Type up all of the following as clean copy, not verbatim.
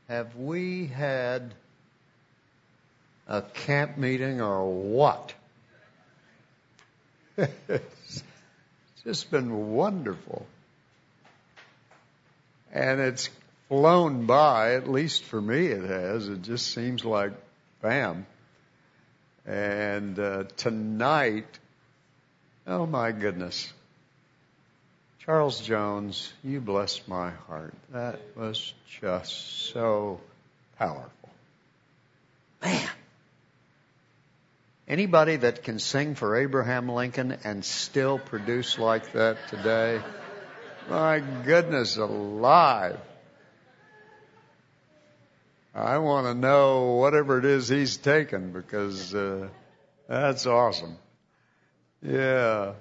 Have we had a camp meeting or what? It's just been wonderful. And it's flown by, at least for me it has. It just seems like bam. And tonight, oh my goodness. Charles Jones, you blessed my heart. That was just so powerful. Man. Anybody that can sing for Abraham Lincoln and still produce like that today, my goodness alive. I want to know whatever it is he's taken because that's awesome. Yeah.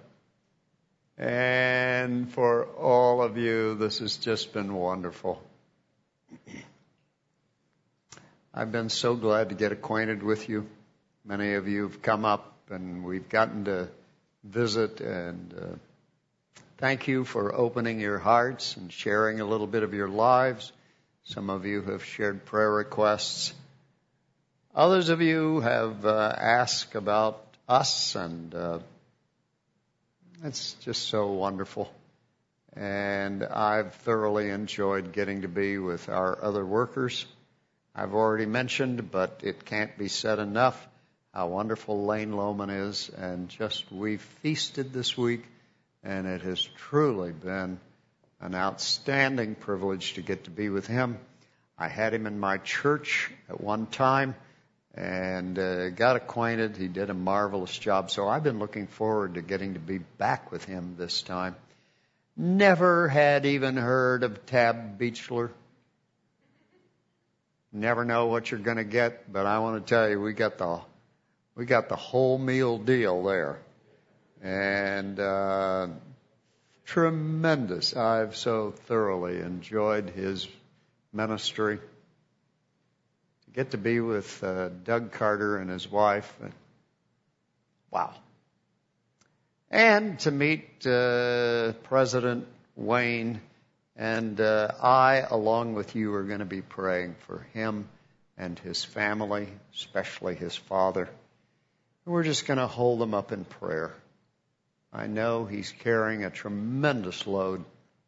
And for all of you, this has just been wonderful. I've been so glad to get acquainted with you. Many of you have come up and we've gotten to visit, and thank you for opening your hearts and sharing a little bit of your lives. Some of you have shared prayer requests. Others of you have asked about us, and it's just so wonderful. And I've thoroughly enjoyed getting to be with our other workers. I've already mentioned, but it can't be said enough, how wonderful Lane Lohman is. And just we've feasted this week, and it has truly been an outstanding privilege to get to be with him. I had him in my church at one time and got acquainted. He did a marvelous job. So I've been looking forward to getting to be back with him this time. Never had even heard of Tab Beechler. Never know what you're going to get, but I want to tell you, we got the whole meal deal there. And tremendous. I've so thoroughly enjoyed his ministry. To get to be with Doug Carter and his wife. Wow. And to meet President Wayne. And I, along with you, are going to be praying for him and his family, especially his father. And we're just going to hold him up in prayer. I know he's carrying a tremendous load.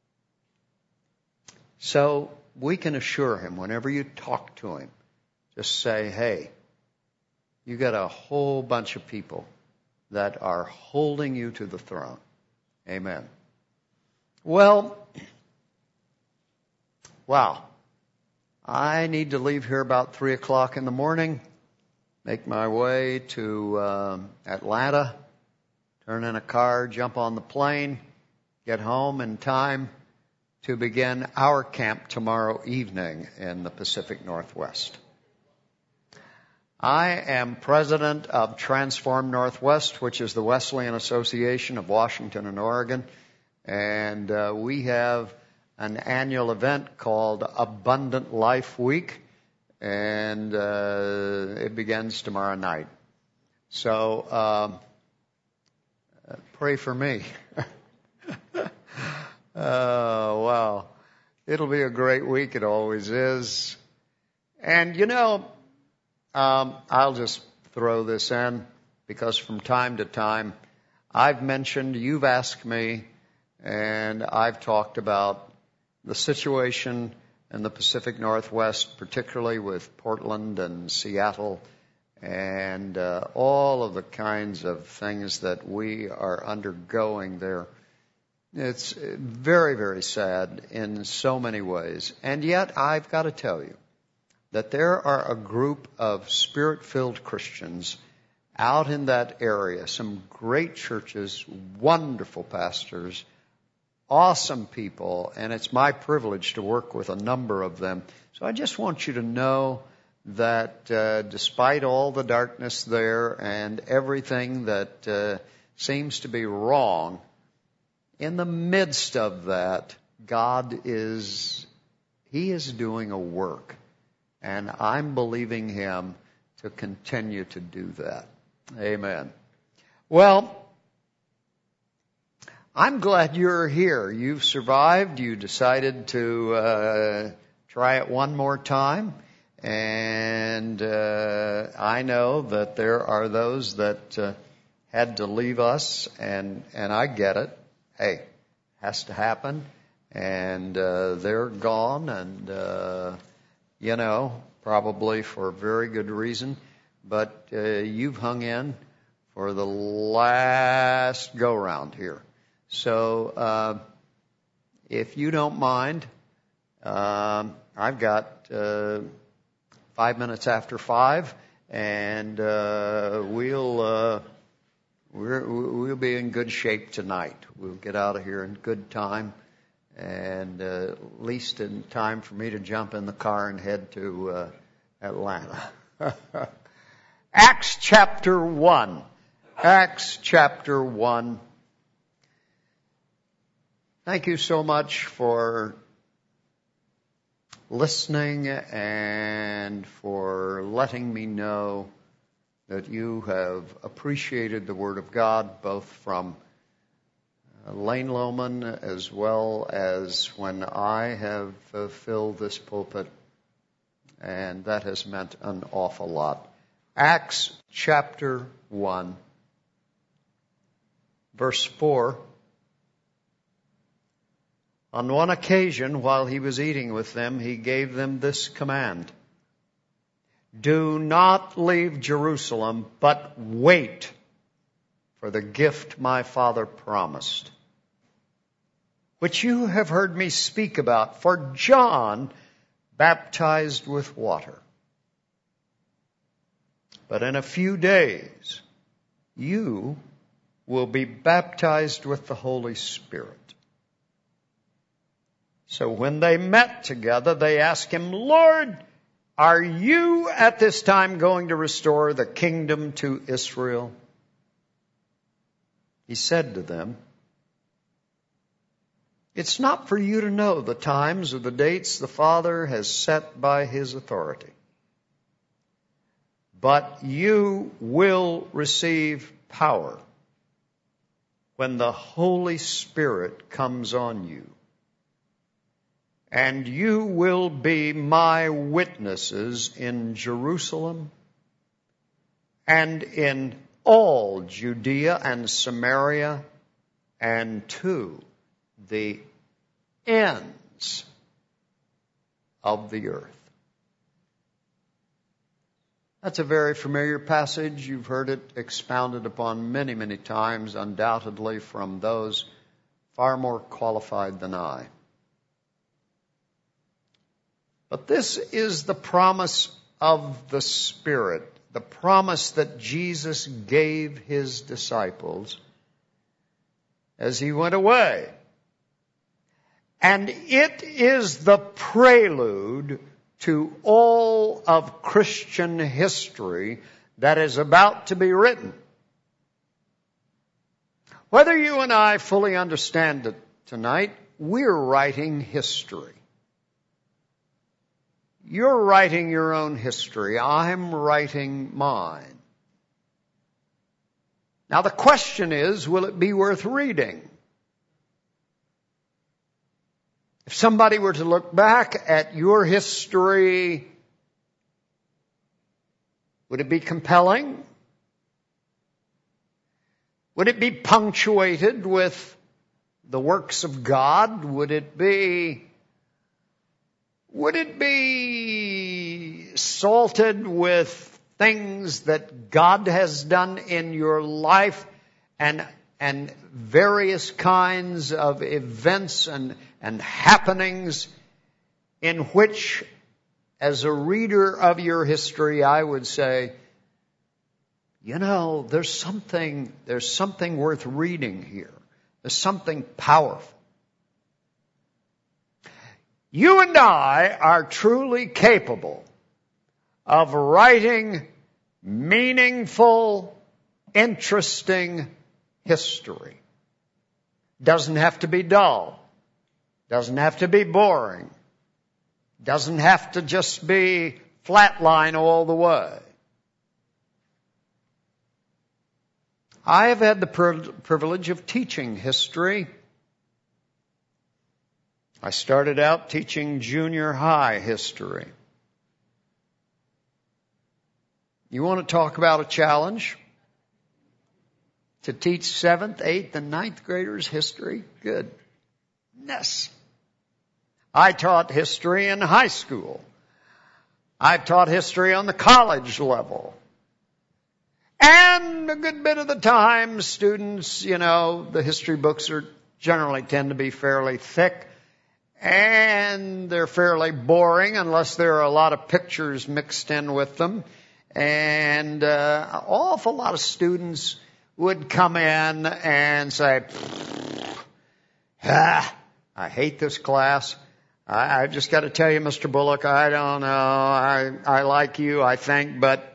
So we can assure him whenever you talk to him, just say, hey, you got a whole bunch of people that are holding you to the throne. Amen. Well, wow. I need to leave here about 3 o'clock in the morning, make my way to Atlanta, turn in a car, jump on the plane, get home in time to begin our camp tomorrow evening in the Pacific Northwest. I am president of Transform Northwest, which is the Wesleyan Association of Washington and Oregon. And we have an annual event called Abundant Life Week. And it begins tomorrow night. So pray for me. Oh, wow. It'll be a great week. It always is. And, you know, I'll just throw this in because from time to time I've mentioned, you've asked me, and I've talked about the situation in the Pacific Northwest, particularly with Portland and Seattle and all of the kinds of things that we are undergoing there. It's very, very sad in so many ways. And yet I've got to tell you that there are a group of Spirit-filled Christians out in that area, some great churches, wonderful pastors, awesome people, and it's my privilege to work with a number of them. So I just want you to know that despite all the darkness there and everything that seems to be wrong, in the midst of that, God is doing a work. And I'm believing Him to continue to do that. Amen. Well, I'm glad you're here. You've survived. You decided to try it one more time. And I know that there are those that had to leave us, and I get it. Hey, has to happen. And they're gone, and probably for a very good reason. But you've hung in for the last go-round here. So if you don't mind, I've got 5 minutes after 5, and we'll be in good shape tonight. We'll get out of here in good time, and at least in time for me to jump in the car and head to Atlanta. Acts chapter 1. Acts chapter 1. Thank you so much for listening and for letting me know that you have appreciated the Word of God, both from Lane Lohman as well as when I have filled this pulpit, and that has meant an awful lot. Acts chapter 1, verse 4. On one occasion, while he was eating with them, he gave them this command: do not leave Jerusalem, but wait for the gift my Father promised, which you have heard me speak about. For John baptized with water, but in a few days you will be baptized with the Holy Spirit. So when they met together, they asked him, Lord, are you at this time going to restore the kingdom to Israel? He said to them, it's not for you to know the times or the dates the Father has set by his authority, but you will receive power when the Holy Spirit comes on you. And you will be my witnesses in Jerusalem and in all Judea and Samaria and to the ends of the earth. That's a very familiar passage. You've heard it expounded upon many, many times, undoubtedly from those far more qualified than I. But this is the promise of the Spirit, the promise that Jesus gave his disciples as he went away. And it is the prelude to all of Christian history that is about to be written. Whether you and I fully understand it tonight, we're writing history. You're writing your own history. I'm writing mine. Now the question is, will it be worth reading? If somebody were to look back at your history, would it be compelling? Would it be punctuated with the works of God? Would it be salted with things that God has done in your life and various kinds of events and happenings in which, as a reader of your history, I would say, there's something worth reading here. There's something powerful. You and I are truly capable of writing meaningful, interesting history. Doesn't have to be dull. Doesn't have to be boring. Doesn't have to just be flatline all the way. I have had the privilege of teaching history I started out teaching junior high history. You want to talk about a challenge? To teach 7th, 8th, and 9th graders history? Goodness. I taught history in high school. I've taught history on the college level. And a good bit of the time, students, the history books generally tend to be fairly thick. And they're fairly boring unless there are a lot of pictures mixed in with them. And an awful lot of students would come in and say, I hate this class. I just got to tell you, Mr. Bullock, I don't know. I like you, I think, but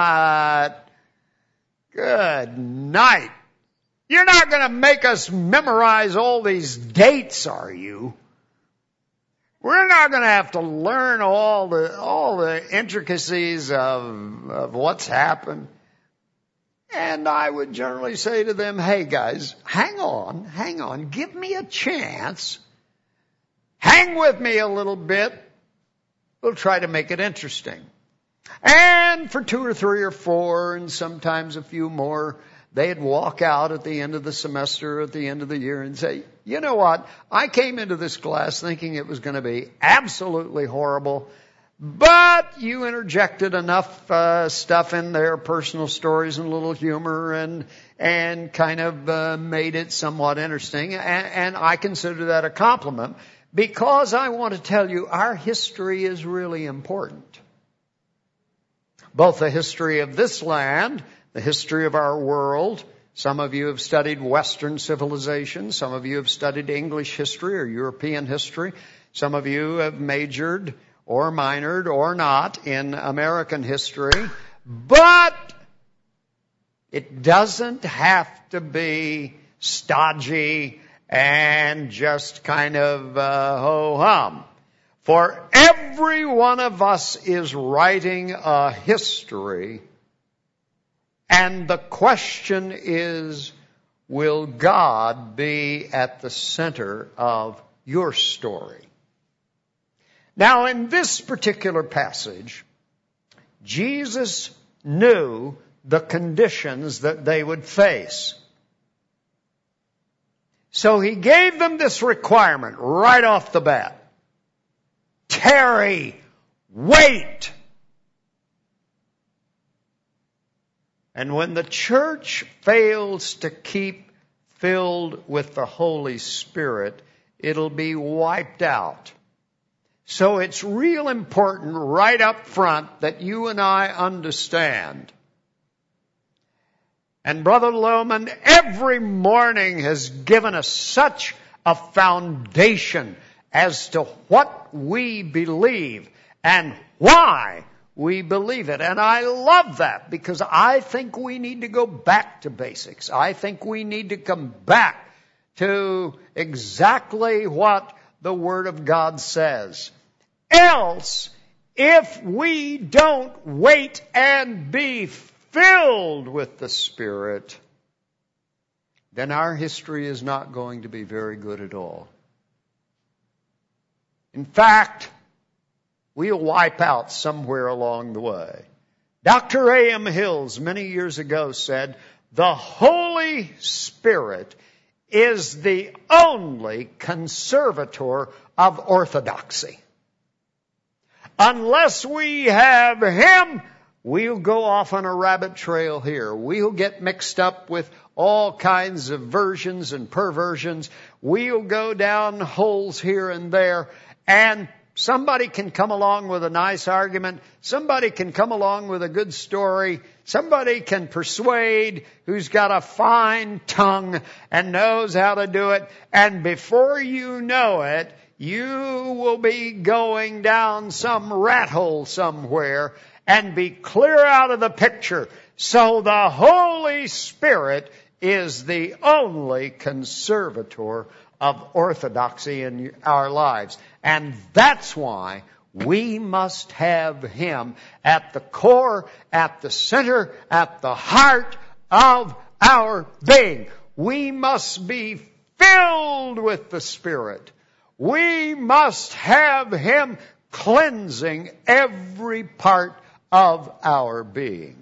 good night. You're not going to make us memorize all these dates, are you? We're not going to have to learn all the intricacies of what's happened. And I would generally say to them, hey guys, hang on, give me a chance. Hang with me a little bit. We'll try to make it interesting. And for 2 or 3 or 4, and sometimes a few more, they'd walk out at the end of the semester, at the end of the year, and say, you know what? I came into this class thinking it was going to be absolutely horrible, but you interjected enough stuff in there, personal stories and a little humor, and kind of made it somewhat interesting. And I consider that a compliment, because I want to tell you our history is really important. Both the history of this land, the history of our world. Some of you have studied Western civilization. Some of you have studied English history or European history. Some of you have majored or minored or not in American history. But it doesn't have to be stodgy and just kind of ho-hum. For every one of us is writing a history. And the question is, will God be at the center of your story? Now, in this particular passage, Jesus knew the conditions that they would face. So he gave them this requirement right off the bat. Tarry, wait. And when the church fails to keep filled with the Holy Spirit, it'll be wiped out. So it's real important right up front that you and I understand. And Brother Lohman every morning has given us such a foundation as to what we believe and why we believe it. And I love that, because I think we need to go back to basics. I think we need to come back to exactly what the Word of God says. Else, if we don't wait and be filled with the Spirit, then our history is not going to be very good at all. In fact, we'll wipe out somewhere along the way. Dr. A.M. Hills many years ago said, the Holy Spirit is the only conservator of orthodoxy. Unless we have Him, we'll go off on a rabbit trail here. We'll get mixed up with all kinds of versions and perversions. We'll go down holes here and there. And somebody can come along with a nice argument. Somebody can come along with a good story. Somebody can persuade who's got a fine tongue and knows how to do it. And before you know it, you will be going down some rat hole somewhere and be clear out of the picture. So the Holy Spirit is the only conservator of orthodoxy in our lives. And that's why we must have Him at the core, at the center, at the heart of our being. We must be filled with the Spirit. We must have Him cleansing every part of our being.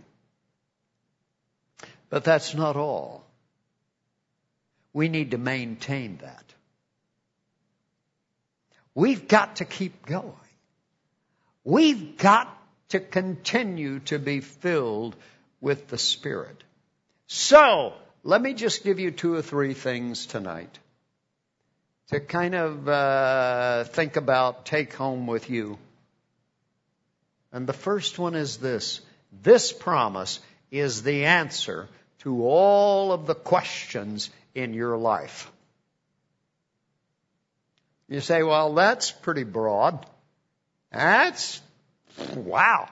But that's not all. We need to maintain that. We've got to keep going. We've got to continue to be filled with the Spirit. So, let me just give you 2 or 3 things tonight to kind of think about, take home with you. And the first one is this. This promise is the answer to all of the questions in your life. You say, well, that's pretty broad. Wow.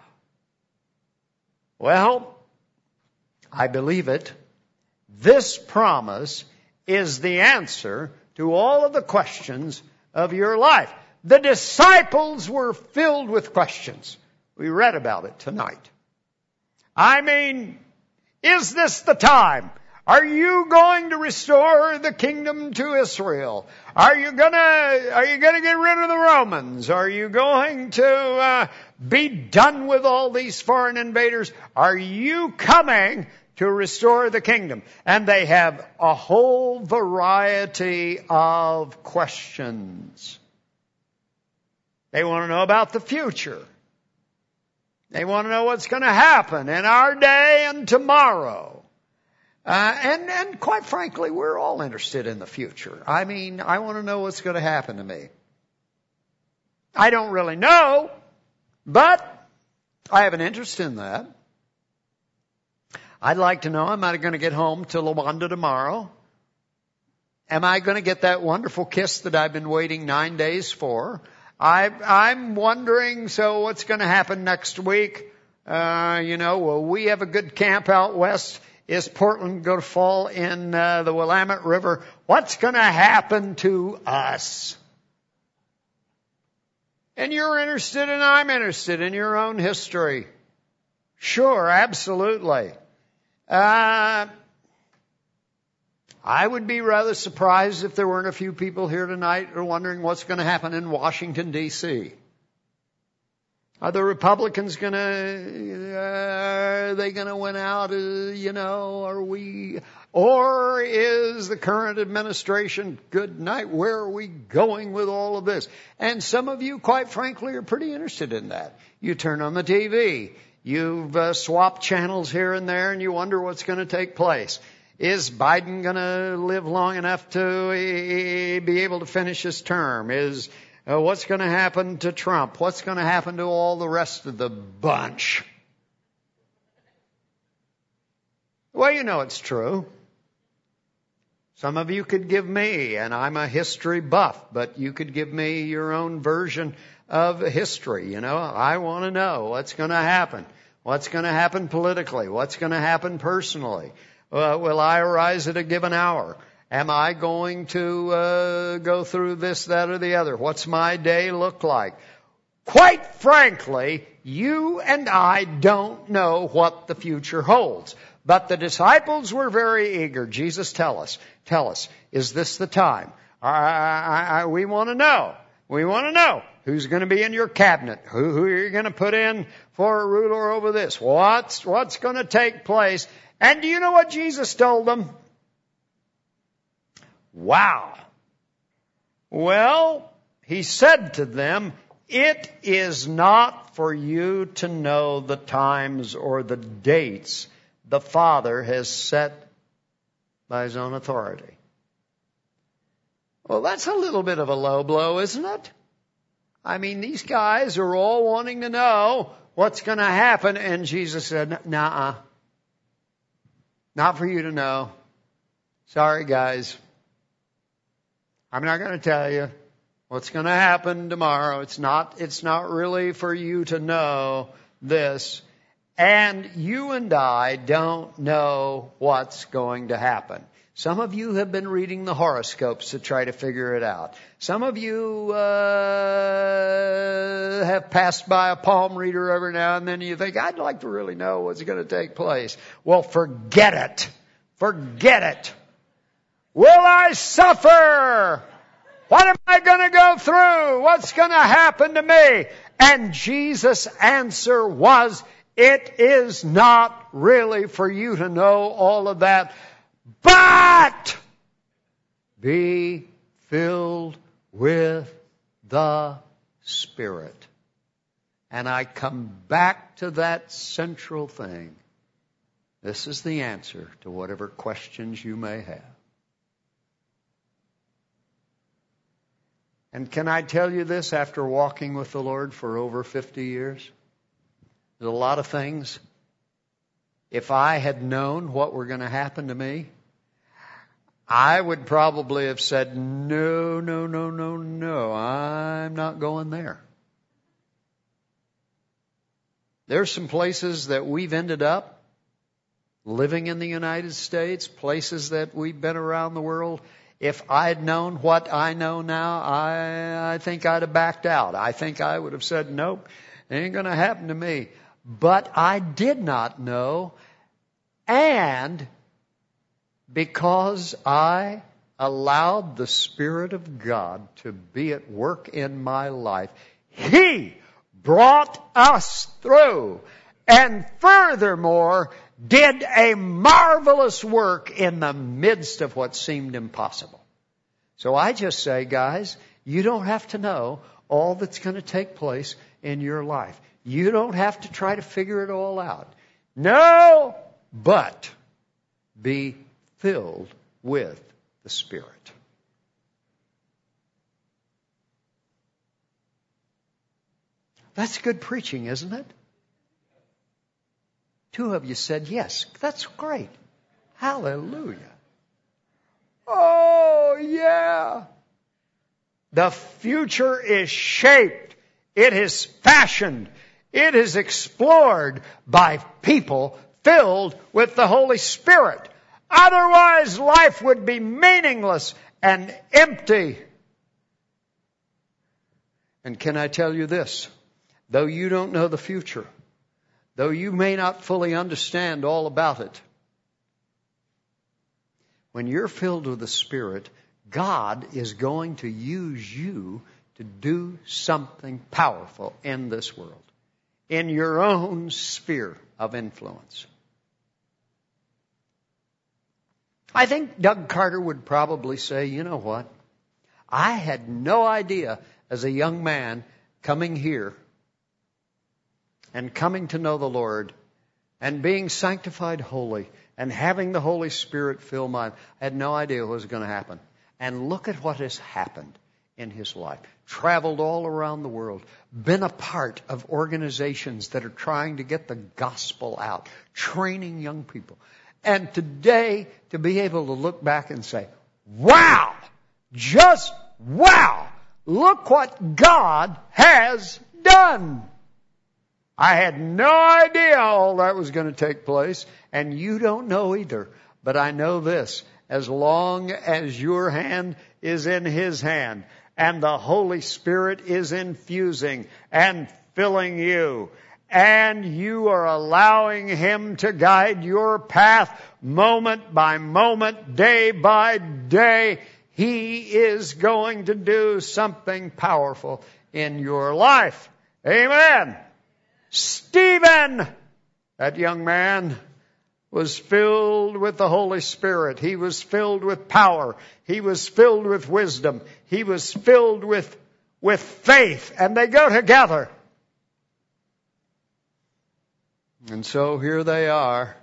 Well, I believe it. This promise is the answer to all of the questions of your life. The disciples were filled with questions. We read about it tonight. I mean, is this the time? Are you going to restore the kingdom to Israel? Are you gonna get rid of the Romans? Are you going to be done with all these foreign invaders? Are you coming to restore the kingdom? And they have a whole variety of questions. They want to know about the future. They want to know what's going to happen in our day and tomorrow. And quite frankly, we're all interested in the future. I mean, I want to know what's going to happen to me. I don't really know, but I have an interest in that. I'd like to know, am I going to get home to Luanda tomorrow? Am I going to get that wonderful kiss that I've been waiting 9 days for? I'm wondering, so what's going to happen next week? Will we have a good camp out west? Is Portland going to fall in the Willamette River? What's going to happen to us? And you're interested and I'm interested in your own history. Sure, absolutely. I would be rather surprised if there weren't a few people here tonight who are wondering what's going to happen in Washington, D.C. Are the Republicans are they going to win out? Or is the current administration, good night, where are we going with all of this? And some of you, quite frankly, are pretty interested in that. You turn on the TV. You've swapped channels here and there and you wonder what's going to take place. Is Biden going to live long enough to be able to finish his term? What's going to happen to Trump? What's going to happen to all the rest of the bunch? Well, you know it's true. Some of you could give me, and I'm a history buff, but you could give me your own version of history. I want to know what's going to happen. What's going to happen politically? What's going to happen personally? Will I arise at a given hour? Am I going to go through this, that, or the other? What's my day look like? Quite frankly, you and I don't know what the future holds. But the disciples were very eager. Jesus, tell us, is this the time? We want to know. We want to know who's going to be in your cabinet. Who are you going to put in for a ruler over this? What's going to take place? And do you know what Jesus told them? Wow. Well, he said to them, it is not for you to know the times or the dates the Father has set by his own authority. Well, that's a little bit of a low blow, isn't it? I mean, these guys are all wanting to know what's going to happen. And Jesus said, nuh-uh. Not for you to know. Sorry, guys. I'm not going to tell you what's going to happen tomorrow. It's not really for you to know this. And you and I don't know what's going to happen. Some of you have been reading the horoscopes to try to figure it out. Some of you have passed by a palm reader every now and then and you think, I'd like to really know what's going to take place. Well, forget it. Forget it. Will I suffer? What am I going to go through? What's going to happen to me? And Jesus' answer was, it is not really for you to know all of that, but be filled with the Spirit. And I come back to that central thing. This is the answer to whatever questions you may have. And can I tell you this, after walking with the Lord for over 50 years? There's a lot of things. If I had known what were going to happen to me, I would probably have said, no, I'm not going there. There's some places that we've ended up living in the United States, places that we've been around the world. If I'd known what I know now, I think I'd have backed out. I think I would have said, nope, it ain't going to happen to me. But I did not know, and because I allowed the Spirit of God to be at work in my life, He brought us through, and furthermore, did a marvelous work in the midst of what seemed impossible. So I just say, guys, you don't have to know all that's going to take place in your life. You don't have to try to figure it all out. No, but be filled with the Spirit. That's good preaching, isn't it? 2 of you said, yes, that's great. Hallelujah. Oh, yeah. The future is shaped. It is fashioned. It is explored by people filled with the Holy Spirit. Otherwise, life would be meaningless and empty. And can I tell you this? Though you don't know the future, though you may not fully understand all about it, when you're filled with the Spirit, God is going to use you to do something powerful in this world, in your own sphere of influence. I think Doug Carter would probably say, you know what? I had no idea as a young man coming here and coming to know the Lord and being sanctified holy and having the Holy Spirit fill my life. I had no idea what was going to happen. And look at what has happened in his life. Traveled all around the world. Been a part of organizations that are trying to get the gospel out. Training young people. And today, to be able to look back and say, wow! Just wow! Look what God has done! I had no idea all that was going to take place, and you don't know either. But I know this, as long as your hand is in His hand, and the Holy Spirit is infusing and filling you, and you are allowing Him to guide your path moment by moment, day by day, He is going to do something powerful in your life. Amen. Stephen, that young man, was filled with the Holy Spirit. He was filled with power. He was filled with wisdom. He was filled with faith. And they go together. And so here they are.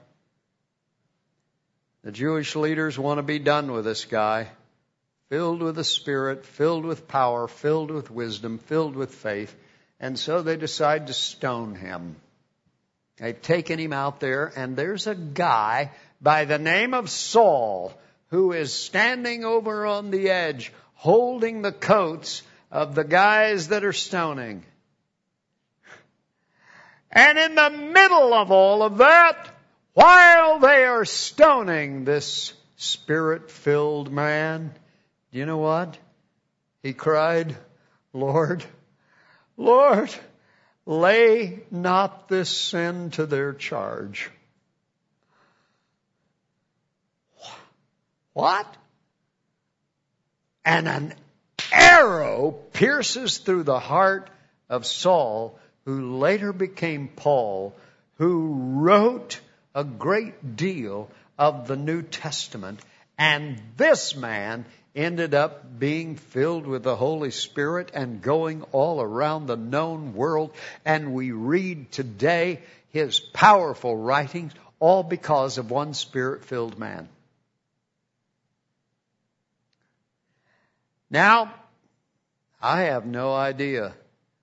The Jewish leaders want to be done with this guy. Filled with the Spirit, filled with power, filled with wisdom, filled with faith. And so they decide to stone him. They've taken him out there, and there's a guy by the name of Saul who is standing over on the edge, holding the coats of the guys that are stoning. And in the middle of all of that, while they are stoning this Spirit-filled man, do you know what? He cried, Lord, Lord, lay not this sin to their charge. What? And an arrow pierces through the heart of Saul, who later became Paul, who wrote a great deal of the New Testament. And this man ended up being filled with the Holy Spirit and going all around the known world. And we read today his powerful writings, all because of one Spirit-filled man. Now, I have no idea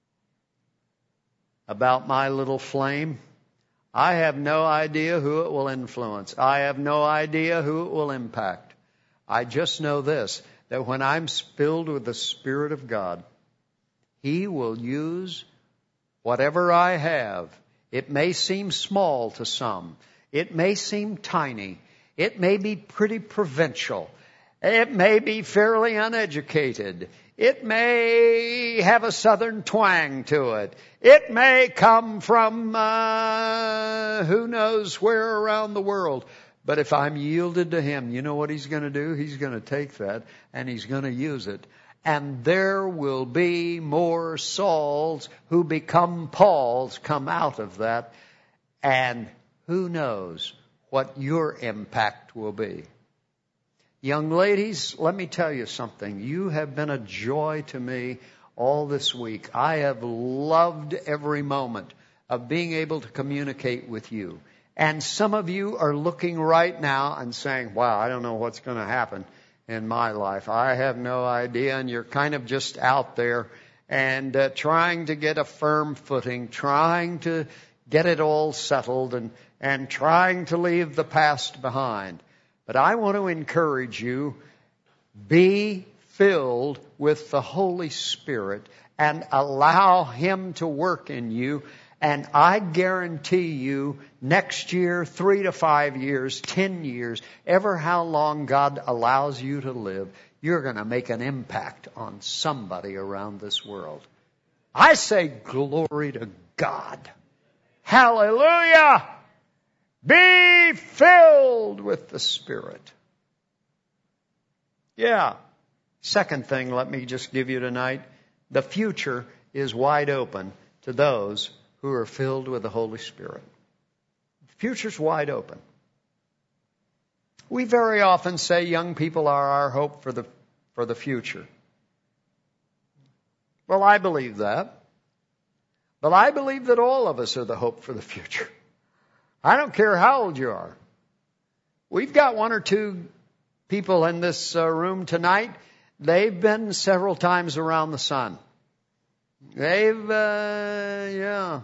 about my little flame. I have no idea who it will influence. I have no idea who it will impact. I just know this, that when I'm filled with the Spirit of God, He will use whatever I have. It may seem small to some. It may seem tiny. It may be pretty provincial. It may be fairly uneducated. It may have a southern twang to it. It may come from who knows where around the world. But if I'm yielded to Him, you know what He's going to do? He's going to take that and He's going to use it. And there will be more Sauls who become Pauls come out of that. And who knows what your impact will be. Young ladies, let me tell you something. You have been a joy to me all this week. I have loved every moment of being able to communicate with you. And some of you are looking right now and saying, wow, I don't know what's going to happen in my life. I have no idea. And you're kind of just out there and trying to get a firm footing, trying to get it all settled and trying to leave the past behind. But I want to encourage you, be filled with the Holy Spirit and allow Him to work in you. And I guarantee you, next year, 3 to 5 years, 10 years, ever how long God allows you to live, you're going to make an impact on somebody around this world. I say glory to God. Hallelujah! Be filled with the Spirit. Yeah. Second thing, let me just give you tonight. The future is wide open to those who are filled with the Holy Spirit. The future's wide open. We very often say young people are our hope for the future. Well, I believe that. But I believe that all of us are the hope for the future. I don't care how old you are. We've got 1 or 2 people in this room tonight. They've been several times around the sun. They've, yeah.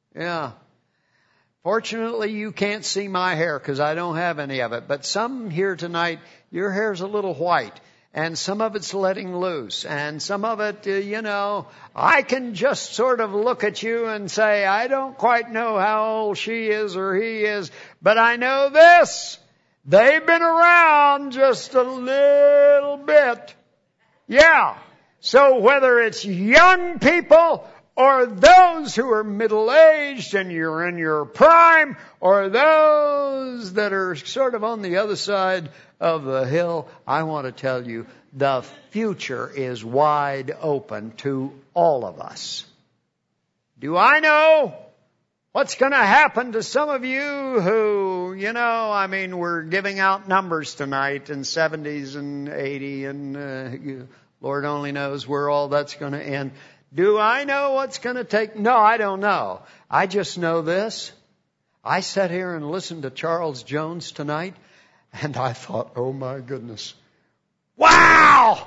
Fortunately, you can't see my hair because I don't have any of it. But some here tonight, your hair's a little white. And some of it's letting loose. And some of it, I can just sort of look at you and say, I don't quite know how old she is or he is. But I know this. They've been around just a little bit. Yeah. So whether it's young people or those who are middle-aged and you're in your prime, or those that are sort of on the other side of the hill, I want to tell you, the future is wide open to all of us. Do I know what's going to happen to some of you who, we're giving out numbers tonight in 70s and 80 and Lord only knows where all that's going to end. Do I know what's going to take? No, I don't know. I just know this. I sat here and listened to Charles Jones tonight, and I thought, oh my goodness. Wow!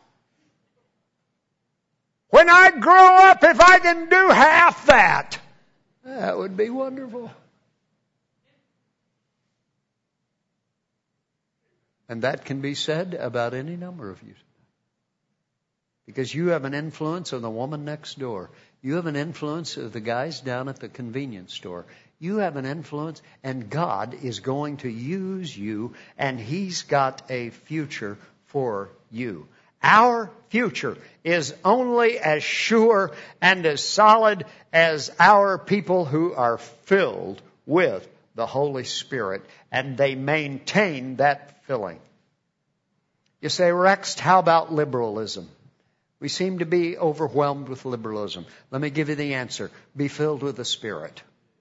When I grow up, if I can do half that, that would be wonderful. And that can be said about any number of you. Because you have an influence on the woman next door. You have an influence of the guys down at the convenience store. You have an influence, and God is going to use you, and He's got a future for you. Our future is only as sure and as solid as our people who are filled with the Holy Spirit, and they maintain that filling. You say, Rex, how about liberalism? We seem to be overwhelmed with liberalism. Let me give you the answer. Be filled with the Spirit.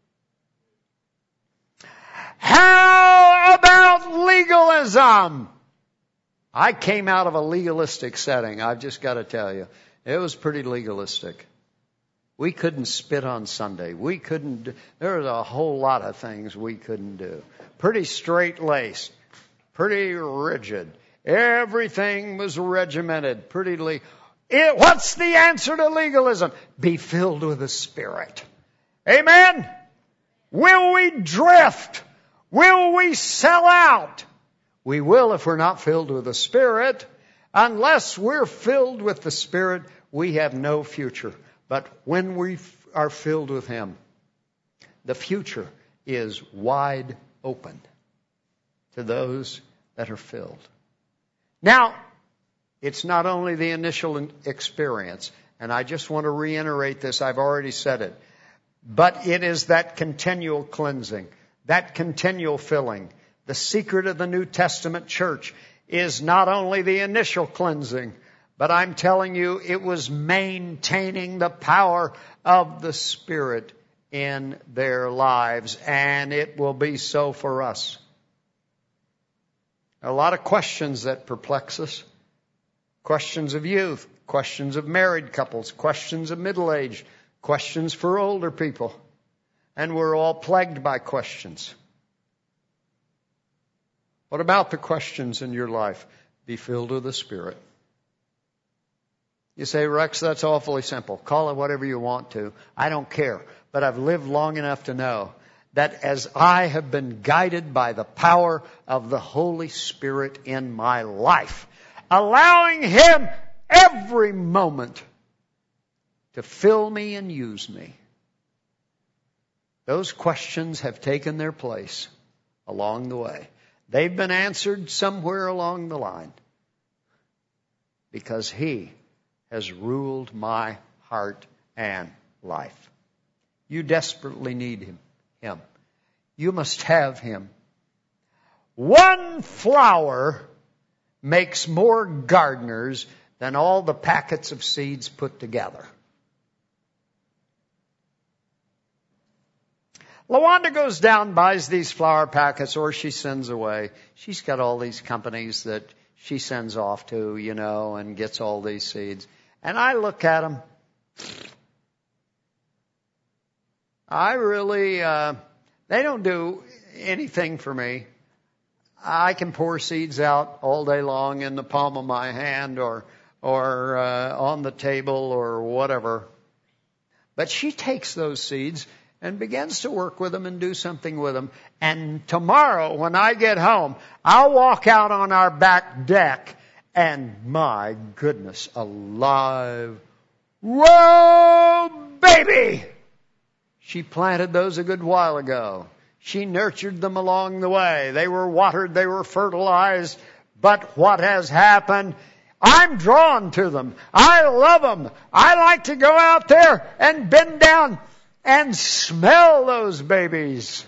How about legalism? I came out of a legalistic setting. I've just got to tell you. It was pretty legalistic. We couldn't spit on Sunday. There was a whole lot of things we couldn't do. Pretty straight-laced. Pretty rigid. Everything was regimented. What's the answer to legalism? Be filled with the Spirit. Amen? Will we drift? Will we sell out? We will if we're not filled with the Spirit. Unless we're filled with the Spirit, we have no future. But when we are filled with Him, the future is wide open to those that are filled. Now, it's not only the initial experience, and I just want to reiterate this, I've already said it, but it is that continual cleansing, that continual filling. The secret of the New Testament church is not only the initial cleansing, but I'm telling you, it was maintaining the power of the Spirit in their lives, and it will be so for us. A lot of questions that perplex us. Questions of youth, questions of married couples, questions of middle-aged, questions for older people. And we're all plagued by questions. What about the questions in your life? Be filled with the Spirit. You say, Rex, that's awfully simple. Call it whatever you want to. I don't care. But I've lived long enough to know that as I have been guided by the power of the Holy Spirit in my life, allowing Him every moment to fill me and use me, those questions have taken their place along the way. They've been answered somewhere along the line because He has ruled my heart and life. You desperately need Him. You must have Him. One flower makes more gardeners than all the packets of seeds put together. LaWanda goes down, buys these flower packets, or she sends away. She's got all these companies that she sends off to, and gets all these seeds. And I look at them. They don't do anything for me. I can pour seeds out all day long in the palm of my hand or on the table or whatever. But she takes those seeds and begins to work with them and do something with them. And tomorrow, when I get home, I'll walk out on our back deck and my goodness, alive. Whoa, baby! She planted those a good while ago. She nurtured them along the way. They were watered, they were fertilized. But what has happened? I'm drawn to them. I love them. I like to go out there and bend down and smell those babies.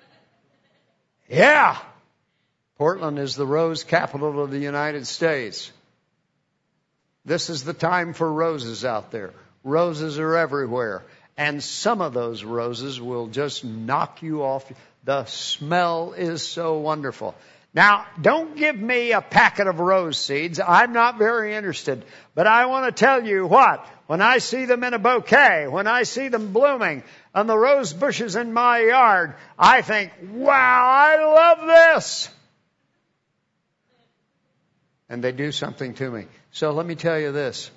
Yeah. Portland is the rose capital of the United States. This is the time for roses out there. Roses are everywhere. And some of those roses will just knock you off. The smell is so wonderful. Now, don't give me a packet of rose seeds. I'm not very interested. But I want to tell you what. When I see them in a bouquet, when I see them blooming on the rose bushes in my yard, I think, wow, I love this. And they do something to me. So let me tell you this.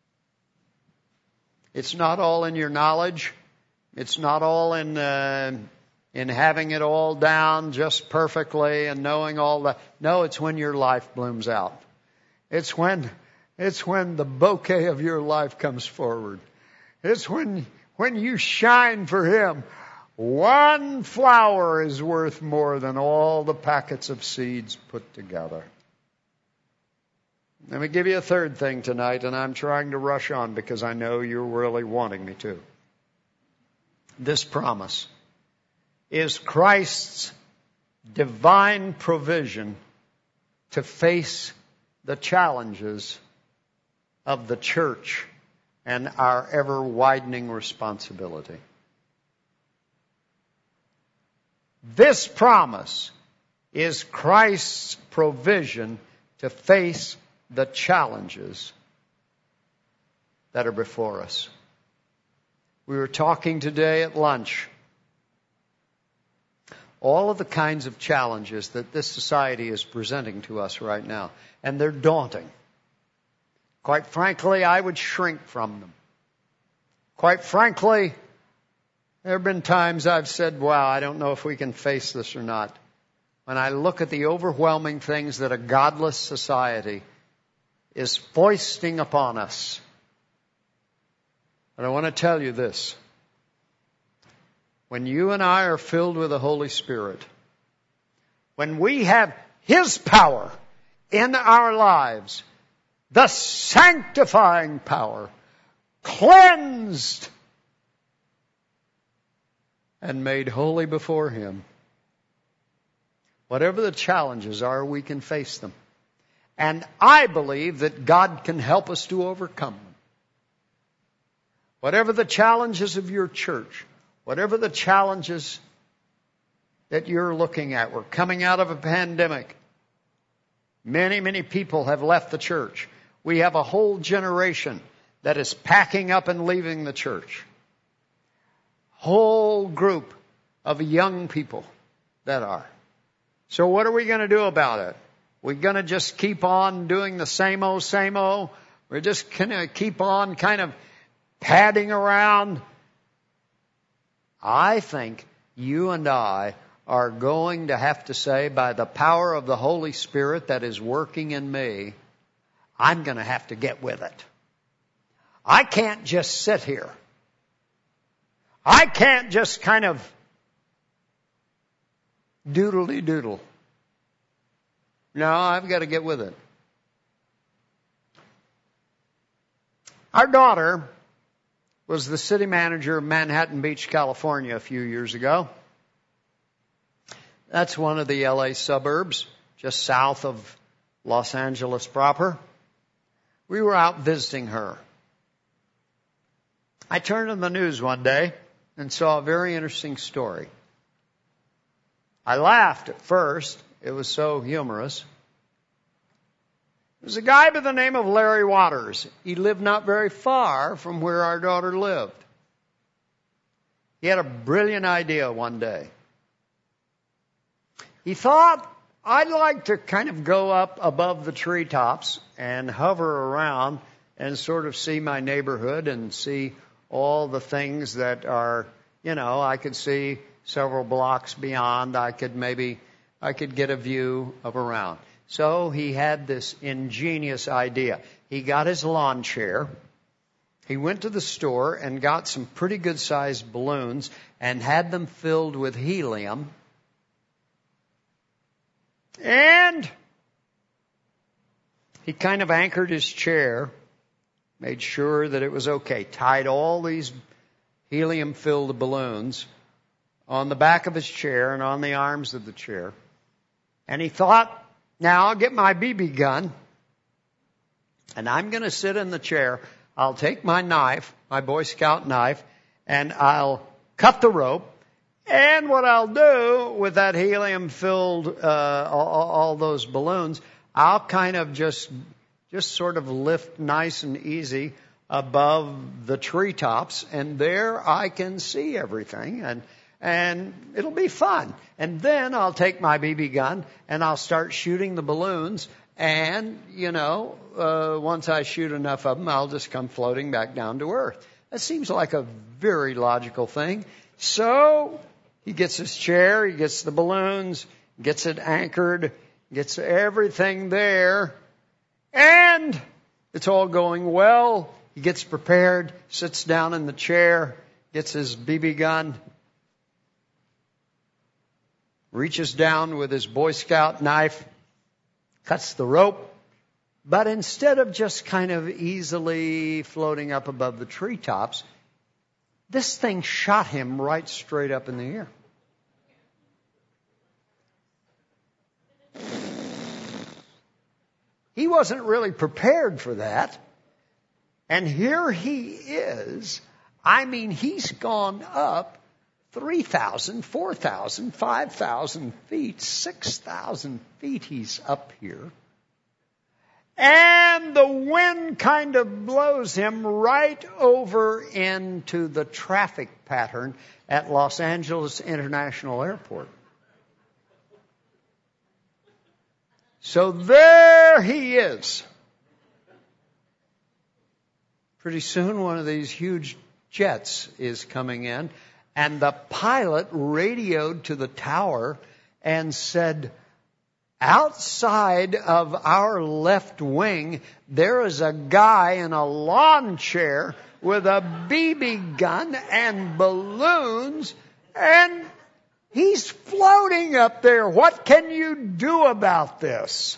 It's not all in your knowledge. It's not all in having it all down just perfectly and knowing all that. No, it's when your life blooms out. It's when the bouquet of your life comes forward. It's when you shine for Him. One flower is worth more than all the packets of seeds put together. Let me give you a third thing tonight, and I'm trying to rush on because I know you're really wanting me to. This promise is Christ's divine provision to face the challenges of the church and our ever-widening responsibility. This promise is Christ's provision to face the challenges that are before us. We were talking today at lunch. All of the kinds of challenges that this society is presenting to us right now. And they're daunting. Quite frankly, I would shrink from them. Quite frankly, there have been times I've said, wow, I don't know if we can face this or not. When I look at the overwhelming things that a godless society is foisting upon us. But I want to tell you this. When you and I are filled with the Holy Spirit, when we have His power in our lives, the sanctifying power, cleansed and made holy before Him, whatever the challenges are, we can face them. And I believe that God can help us to overcome them. Whatever the challenges of your church, whatever the challenges that you're looking at, we're coming out of a pandemic. Many, many people have left the church. We have a whole generation that is packing up and leaving the church. Whole group of young people that are. So what are we going to do about it? We're going to just keep on doing the same old, same old. We're just going to keep on kind of padding around. I think you and I are going to have to say, by the power of the Holy Spirit that is working in me, I'm going to have to get with it. I can't just sit here. I can't just kind of doodly-doodle. No, I've got to get with it. Our daughter was the city manager of Manhattan Beach, California a few years ago. That's one of the LA suburbs, just south of Los Angeles proper. We were out visiting her. I turned on the news one day and saw a very interesting story. I laughed at first. It was so humorous. There was a guy by the name of Larry Waters. He lived not very far from where our daughter lived. He had a brilliant idea one day. He thought, I'd like to kind of go up above the treetops and hover around and sort of see my neighborhood and see all the things that are, I could see several blocks beyond. I could get a view of around. So he had this ingenious idea. He got his lawn chair. He went to the store and got some pretty good sized balloons and had them filled with helium. And he kind of anchored his chair, made sure that it was okay, tied all these helium-filled balloons on the back of his chair and on the arms of the chair. And he thought, now I'll get my BB gun, and I'm going to sit in the chair. I'll take my knife, my Boy Scout knife, and I'll cut the rope. And what I'll do with that helium-filled, all those balloons, I'll kind of just sort of lift nice and easy above the treetops, and there I can see everything, and it'll be fun. And then I'll take my BB gun and I'll start shooting the balloons, and once I shoot enough of them, I'll just come floating back down to earth. That seems like a very logical thing. So he gets his chair, he gets the balloons, gets it anchored, gets everything there, and it's all going well. He gets prepared, sits down in the chair, gets his BB gun, reaches down with his Boy Scout knife, cuts the rope, but instead of just kind of easily floating up above the treetops, this thing shot him right straight up in the air. He wasn't really prepared for that. And here he is. I mean, he's gone up 3,000, 4,000, 5,000 feet, 6,000 feet he's up here. And the wind kind of blows him right over into the traffic pattern at Los Angeles International Airport. So there he is. Pretty soon one of these huge jets is coming in, and the pilot radioed to the tower and said, outside of our left wing, there is a guy in a lawn chair with a BB gun and balloons, and he's floating up there. What can you do about this?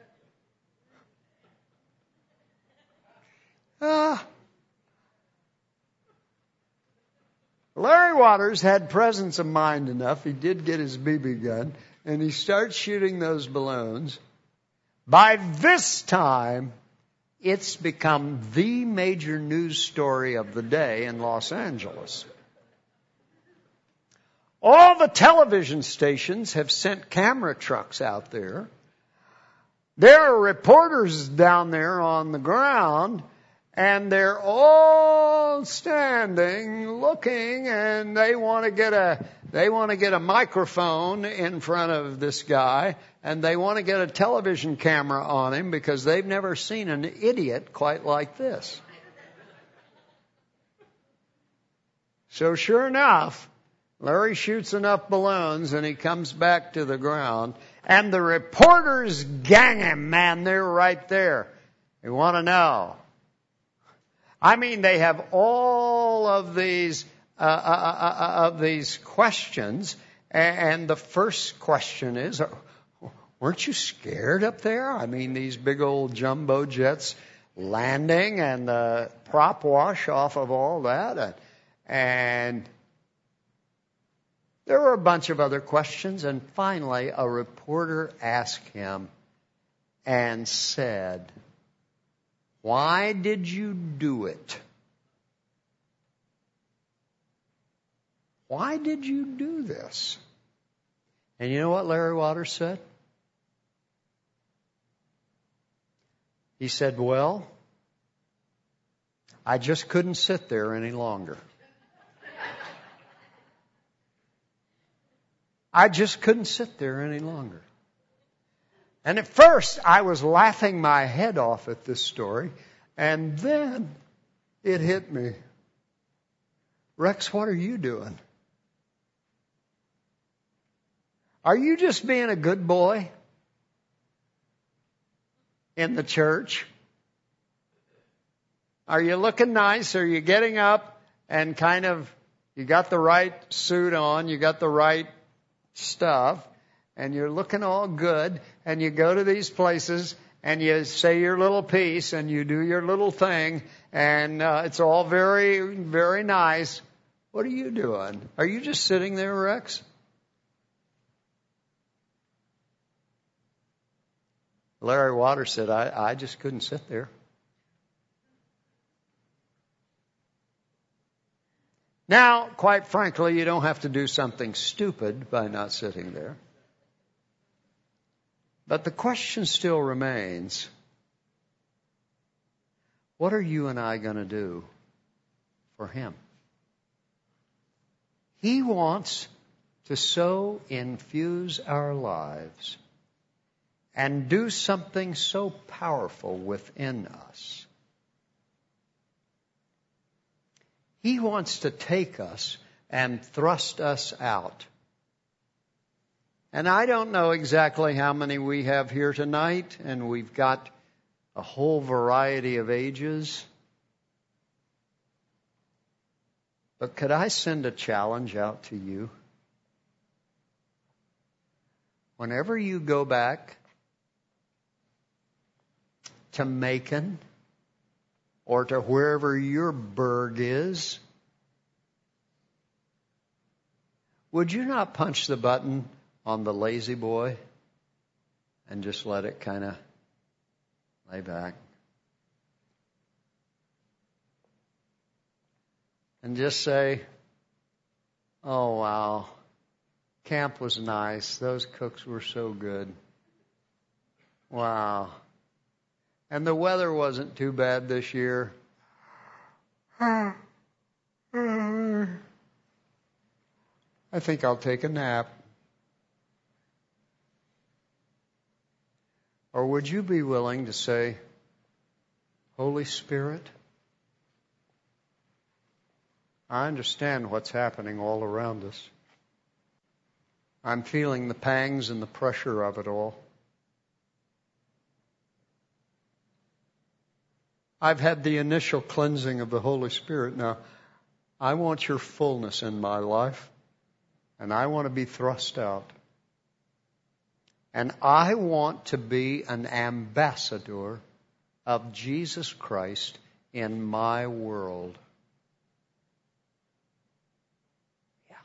Larry Waters had presence of mind enough. He did get his BB gun, and he starts shooting those balloons. By this time, it's become the major news story of the day in Los Angeles. All the television stations have sent camera trucks out there. There are reporters down there on the ground, and they're all standing, looking, and they want to get a microphone in front of this guy, and they want to get a television camera on him because they've never seen an idiot quite like this. So sure enough, Larry shoots enough balloons and he comes back to the ground, and the reporters gang him, man, they're right there. They want to know. I mean, they have all of these questions, and the first question is, weren't you scared up there? I mean, these big old jumbo jets landing and the prop wash off of all that, and there were a bunch of other questions, and finally a reporter asked him and said, why did you do it? Why did you do this? And you know what Larry Waters said? He said, well, I just couldn't sit there any longer. I just couldn't sit there any longer. And at first, I was laughing my head off at this story, and then it hit me. Rex, what are you doing? Are you just being a good boy in the church? Are you looking nice? Are you getting up and kind of, you got the right suit on, you got the right stuff, and you're looking all good, and you go to these places, and you say your little piece, and you do your little thing, and it's all very, very nice. What are you doing? Are you just sitting there, Rex? Larry Waters said, I just couldn't sit there. Now, quite frankly, you don't have to do something stupid by not sitting there. But the question still remains, what are you and I going to do for him? He wants to so infuse our lives and do something so powerful within us. He wants to take us and thrust us out. And I don't know exactly how many we have here tonight, and we've got a whole variety of ages. But could I send a challenge out to you? Whenever you go back to Macon or to wherever your burg is, would you not punch the button on the lazy boy and just let it kind of lay back? and just say, oh, wow, camp was nice. Those cooks were so good. Wow. And the weather wasn't too bad this year. I think I'll take a nap. Or would you be willing to say, Holy Spirit, I understand what's happening all around us. I'm feeling the pangs and the pressure of it all. I've had the initial cleansing of the Holy Spirit. Now, I want your fullness in my life, and I want to be thrust out. And I want to be an ambassador of Jesus Christ in my world. Yeah.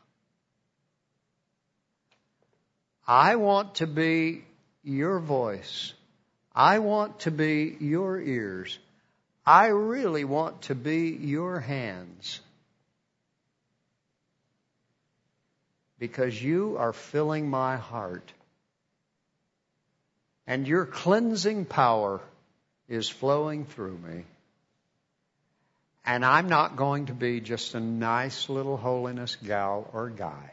I want to be your voice. I want to be your ears. I really want to be your hands. Because you are filling my heart. And your cleansing power is flowing through me. And I'm not going to be just a nice little holiness gal or guy.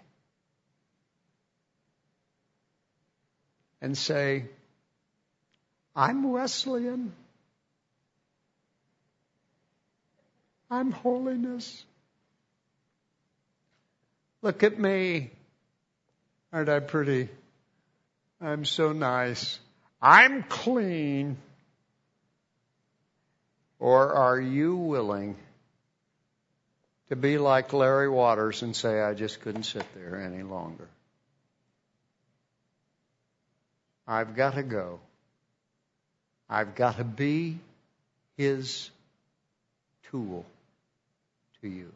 And say, I'm Wesleyan. I'm holiness. Look at me. Aren't I pretty? I'm so nice. I'm clean. Or are you willing to be like Larry Waters and say, I just couldn't sit there any longer? I've got to go. I've got to be his tool to use.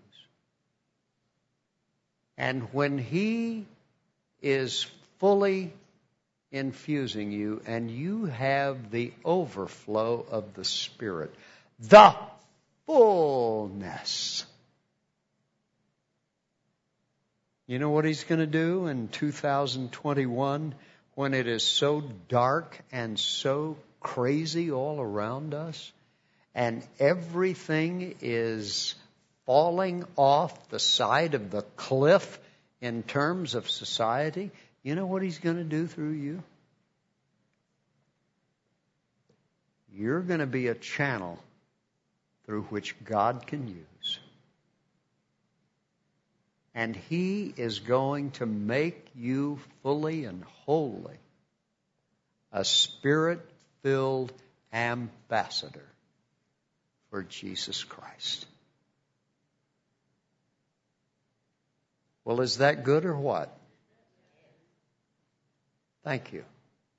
And when he is fully infusing you and you have the overflow of the Spirit, the fullness. You know what he's going to do in 2021 when it is so dark and so crazy all around us and everything is falling off the side of the cliff in terms of society? You know what he's going to do through you? You're going to be a channel through which God can use. And he is going to make you fully and wholly a Spirit-filled ambassador for Jesus Christ. Well, is that good or what? Thank you.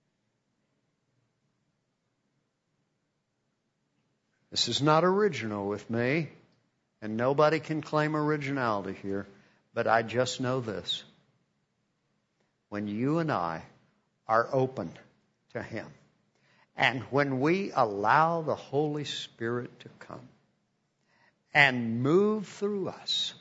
This is not original with me, and nobody can claim originality here, but I just know this. When you and I are open to him, and when we allow the Holy Spirit to come and move through us,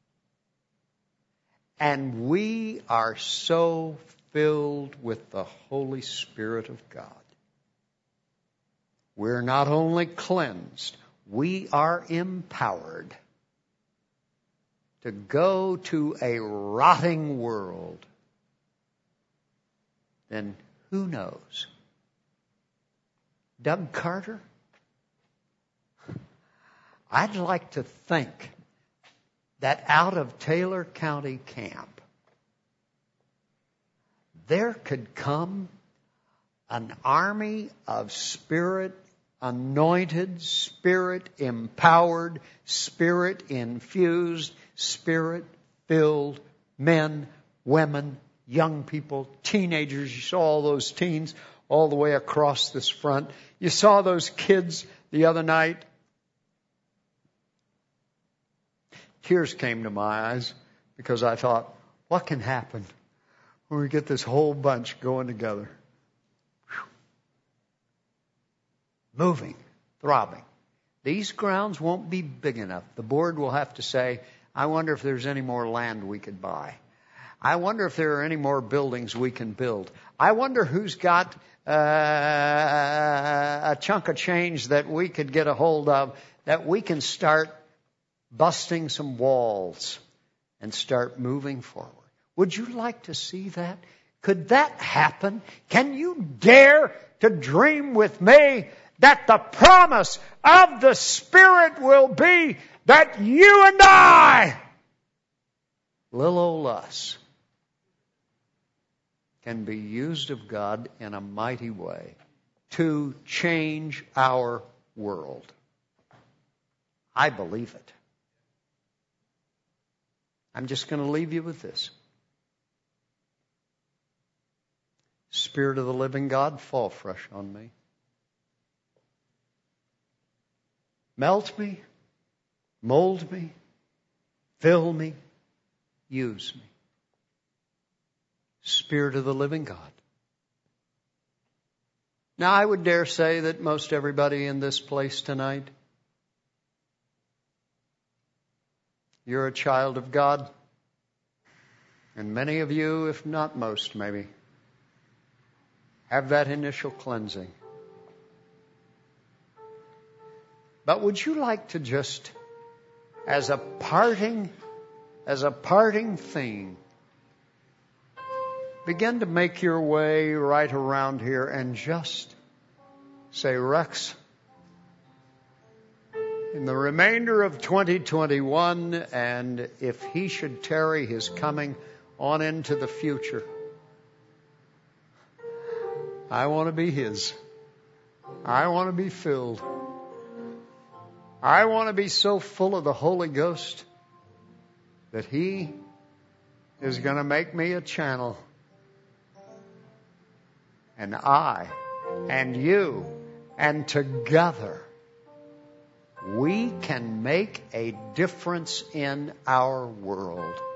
and we are so filled with the Holy Spirit of God, we're not only cleansed, we are empowered to go to a rotting world. Then who knows? Doug Carter? I'd like to think that out of Taylor County Camp, there could come an army of Spirit-anointed, Spirit-empowered, Spirit-infused, Spirit-filled men, women, young people, teenagers. You saw all those teens all the way across this front. You saw those kids the other night. Tears came to my eyes because I thought, what can happen when we get this whole bunch going together? Whew. Moving, throbbing. These grounds won't be big enough. The board will have to say, I wonder if there's any more land we could buy. I wonder if there are any more buildings we can build. I wonder who's got a chunk of change that we could get a hold of, that we can start busting some walls and start moving forward. Would you like to see that? Could that happen? Can you dare to dream with me that the promise of the Spirit will be that you and I, little old us, can be used of God in a mighty way to change our world? I believe it. I'm just going to leave you with this. Spirit of the living God, fall fresh on me. Melt me, mold me, fill me, use me. Spirit of the living God. Now, I would dare say that most everybody in this place tonight, you're a child of God. And many of you, if not most maybe, have that initial cleansing. But would you like to just, as a parting theme, begin to make your way right around here and just say, Rex, in the remainder of 2021, and if He should tarry His coming on into the future, I want to be His. I want to be filled. I want to be so full of the Holy Ghost that He is going to make me a channel. And I and you and together we can make a difference in our world.